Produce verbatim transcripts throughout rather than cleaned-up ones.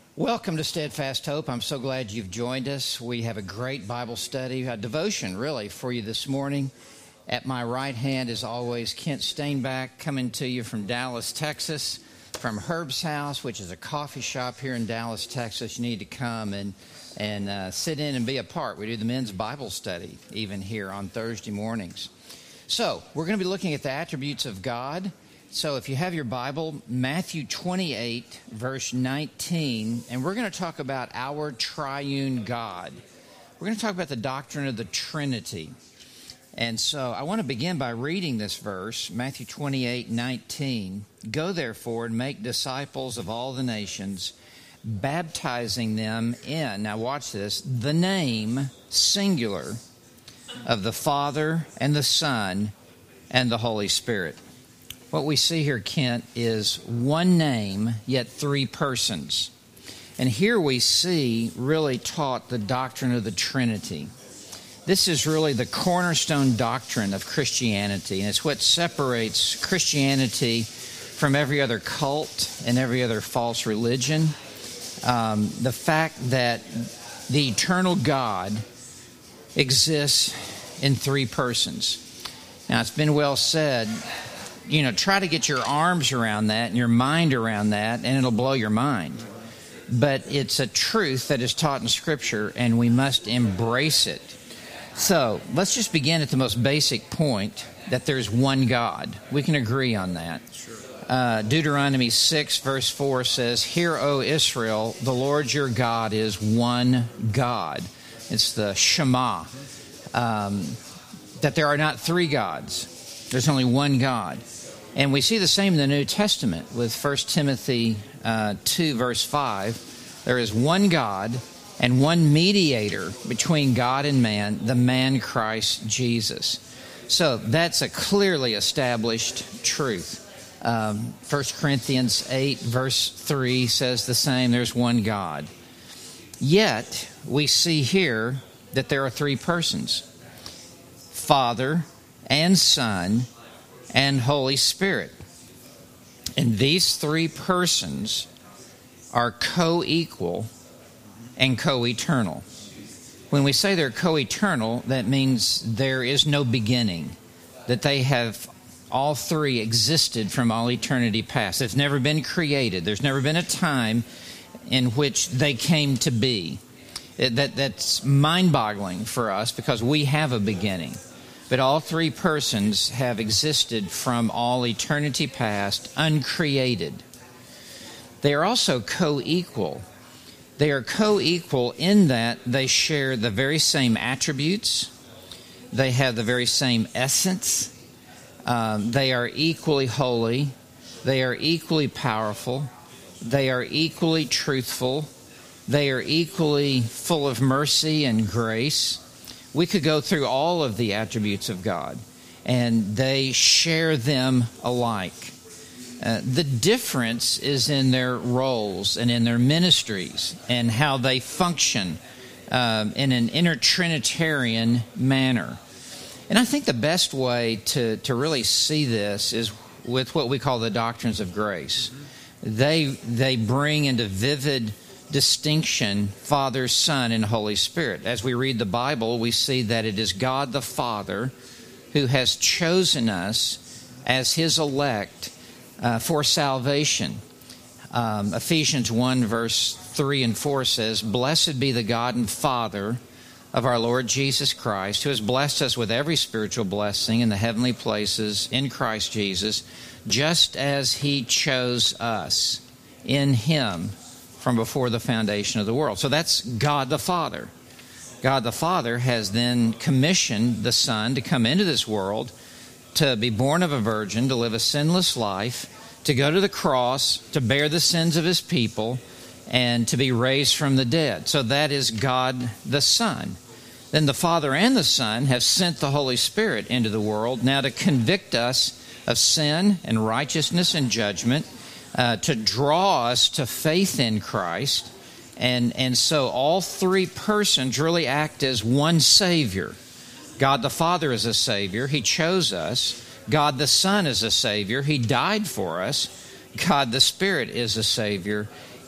Welcome to Steadfast Hope. I'm so glad you've joined us. We have a great Bible study, a devotion really for you this morning. At my right hand, as always, Kent Stainback coming to you from Dallas, Texas, from Herb's House, which is a coffee shop here in Dallas, Texas. You need to come and, and uh, sit in and be a part. We do the men's Bible study even here on Thursday mornings. So we're going to be looking at the attributes of God. So if you have your Bible, Matthew twenty-eight, verse nineteen, and we're going to talk about our triune God. We're going to talk about the doctrine of the Trinity. And so I want to begin by reading this verse, Matthew twenty-eight, nineteen. Go therefore and make disciples of all the nations, baptizing them in, now watch this, the name, singular, of the Father and the Son and the Holy Spirit. What we see here, Kent, is one name, yet three persons. And here we see really taught the doctrine of the Trinity. This is really the cornerstone doctrine of Christianity, and it's what separates Christianity from every other cult and every other false religion. Um, the fact that the eternal God exists in three persons. Now, it's been well said, you know, try to get your arms around that and your mind around that, and it'll blow your mind. But it's a truth that is taught in Scripture, and we must embrace it. So let's just begin at the most basic point, that there's one God. We can agree on that. Sure. Uh, Deuteronomy six, verse four says, Hear, O Israel, the Lord your God is one God. It's the Shema. Um, that there are not three gods. There's only one God. And we see the same in the New Testament with First Timothy uh, two, verse five. There is one God and one mediator between God and man, the man Christ Jesus. So that's a clearly established truth. Um, First Corinthians eight, verse three says the same. There's one God. Yet, we see here that there are three persons. Father and Son and Holy Spirit. And these three persons are co-equal and co-eternal. When we say they're co-eternal, that means there is no beginning, that they have all three existed from all eternity past. It's never been created. There's never been a time in which they came to be. That, that's mind-boggling for us because we have a beginning. But all three persons have existed from all eternity past, uncreated. They are also co-equal. They are co-equal in that they share the very same attributes. They have the very same essence. Um, they are equally holy. They are equally powerful. They are equally truthful. They are equally full of mercy and grace. We could go through all of the attributes of God, and they share them alike. Uh, the difference is in their roles and in their ministries and how they function um, in an inter-Trinitarian manner. And I think the best way to, to really see this is with what we call the doctrines of grace. They, they bring into vivid distinction Father, Son, and Holy Spirit. As we read the Bible, we see that it is God the Father who has chosen us as His elect uh, for salvation. Um, Ephesians one, verse three and four says, Blessed be the God and Father of our Lord Jesus Christ, who has blessed us with every spiritual blessing in the heavenly places in Christ Jesus, just as He chose us in Him from before the foundation of the world. So that's God the Father. God the Father has then commissioned the Son to come into this world, to be born of a virgin, to live a sinless life, to go to the cross, to bear the sins of His people, and to be raised from the dead. So that is God the Son. Then the Father and the Son have sent the Holy Spirit into the world now to convict us of sin and righteousness and judgment, Uh, to draw us to faith in Christ. And, and so all three persons really act as one Savior. God the Father is a Savior. He chose us. God the Son is a Savior. He died for us. God the Spirit is a Savior.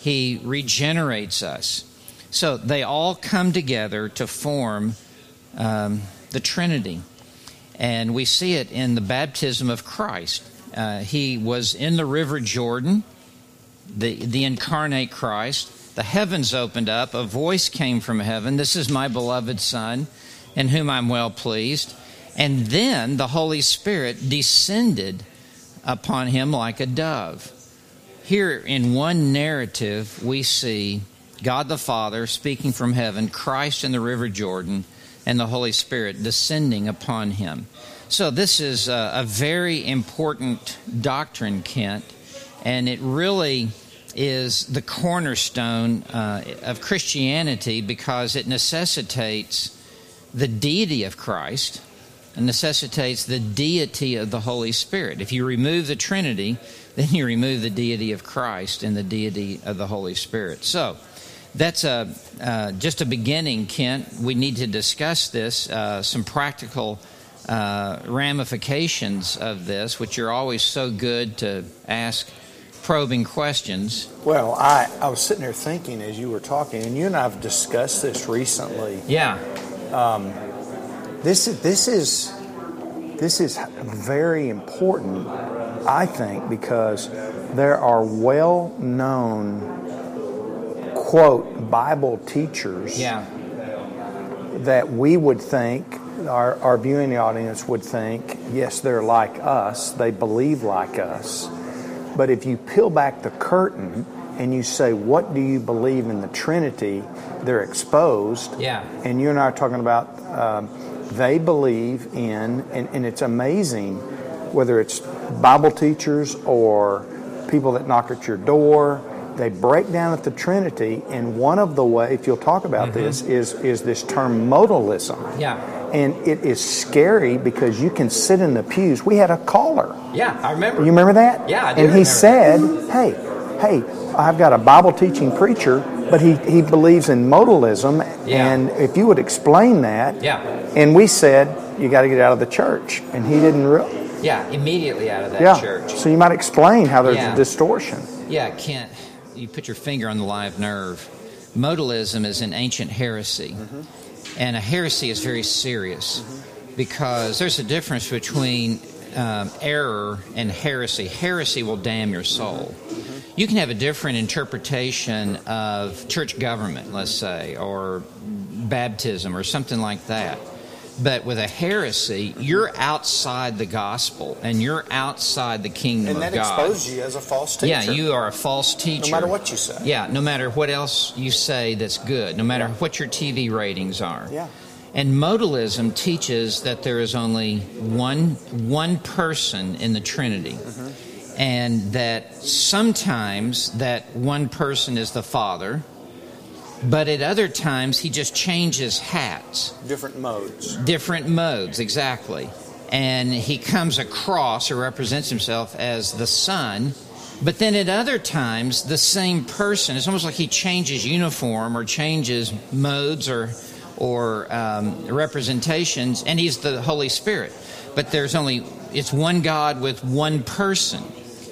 He regenerates us. So they all come together to form um, the Trinity. And we see it in the baptism of Christ. Uh, he was in the River Jordan, the, the incarnate Christ. The heavens opened up. A voice came from heaven. This is my beloved Son, in whom I'm well pleased. And then the Holy Spirit descended upon him like a dove. Here in one narrative, we see God the Father speaking from heaven, Christ in the River Jordan, and the Holy Spirit descending upon him. So this is a, a very important doctrine, Kent, and it really is the cornerstone uh, of Christianity because it necessitates the deity of Christ and necessitates the deity of the Holy Spirit. If you remove the Trinity, then you remove the deity of Christ and the deity of the Holy Spirit. So that's a, uh, just a beginning, Kent. We need to discuss this, uh, some practical uh, ramifications of this, which you're always so good to ask probing questions. Well, I, I was sitting there thinking as you were talking, and you and I have discussed this recently. Yeah. Um, this is this is this is very important, I think, because there are well-known, quote, Bible teachers yeah. that we would think, our, our viewing audience would think, yes, they're like us, they believe like us. But if you peel back the curtain and you say, what do you believe in the Trinity, they're exposed. Yeah. And you and I are talking about um, they believe in, and, and it's amazing, whether it's Bible teachers or people that knock at your door, they break down at the Trinity, and one of the ways, if you'll talk about mm-hmm. this, is is this term modalism. Yeah. And it is scary because you can sit in the pews. We had a caller. Yeah, I remember. You remember that? Yeah, I do. And he said, hey, hey, I've got a Bible teaching preacher, but he, he believes in modalism, yeah. and if you would explain that. Yeah. And we said, you got to get out of the church. And he didn't really. Yeah, immediately out of that yeah. church. So you might explain how there's yeah. a distortion. Yeah, Kent, you put your finger on the live nerve. Modalism is an ancient heresy. Mm-hmm. And a heresy is very serious mm-hmm. because there's a difference between um, error and heresy. Heresy will damn your soul. Mm-hmm. You can have a different interpretation of church government, let's say, or baptism or something like that. But with a heresy, you're outside the gospel and you're outside the kingdom of God. And that exposes you as a false teacher. Yeah, you are a false teacher. No matter what you say. Yeah, no matter what else you say that's good, no matter what your T V ratings are. Yeah. And modalism teaches that there is only one one person in the Trinity. Mm-hmm. And that sometimes that one person is the Father, but at other times, he just changes hats. Different modes. Different modes, exactly. And he comes across or represents himself as the Son, but then at other times, the same person. It's almost like he changes uniform or changes modes or or um, representations, and he's the Holy Spirit. But there's only, it's one God with one person.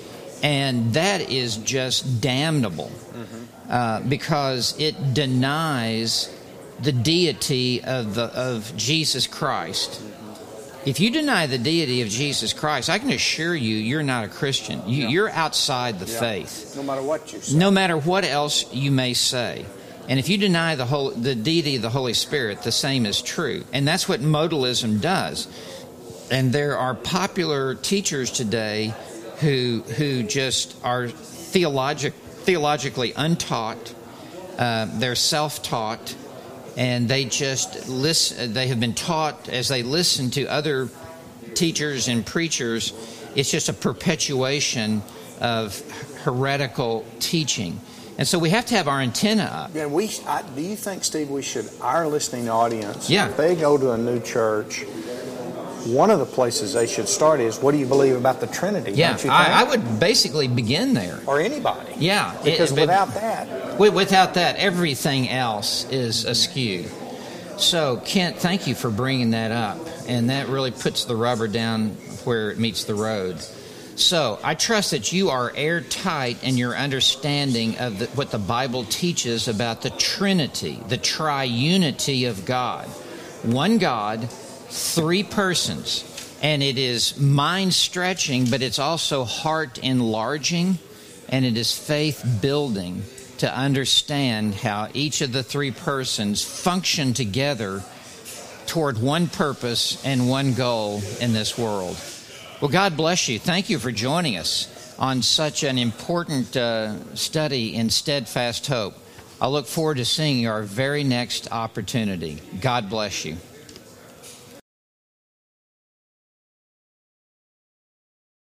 And that is just damnable. Mm-hmm. Uh, because it denies the deity of the of Jesus Christ. If you deny the deity of Jesus Christ, I can assure you, you're not a Christian. You, yeah. You're outside the yeah. faith. No matter what you say. No matter what else you may say. And if you deny the whole the deity of the Holy Spirit, the same is true. And that's what modalism does. And there are popular teachers today who who just are theologic. theologically untaught, uh, they're self-taught, and they just listen. They have been taught as they listen to other teachers and preachers. It's just a perpetuation of heretical teaching, and so we have to have our antenna up. Yeah, we. I, do you think, Steve, we should, our listening audience, yeah. if they go to a new church, one of the places they should start is, what do you believe about the Trinity? Yeah, don't you think? I, I would basically begin there. Or anybody. Yeah. Because it, without that... Without that, everything else is askew. So, Kent, thank you for bringing that up. And that really puts the rubber down where it meets the road. So I trust that you are airtight in your understanding of the, what the Bible teaches about the Trinity, the triunity of God. One God, three persons. And it is mind-stretching, but it's also heart-enlarging, and it is faith-building to understand how each of the three persons function together toward one purpose and one goal in this world. Well, God bless you. Thank you for joining us on such an important uh, study in steadfast hope. I look forward to seeing you our very next opportunity. God bless you.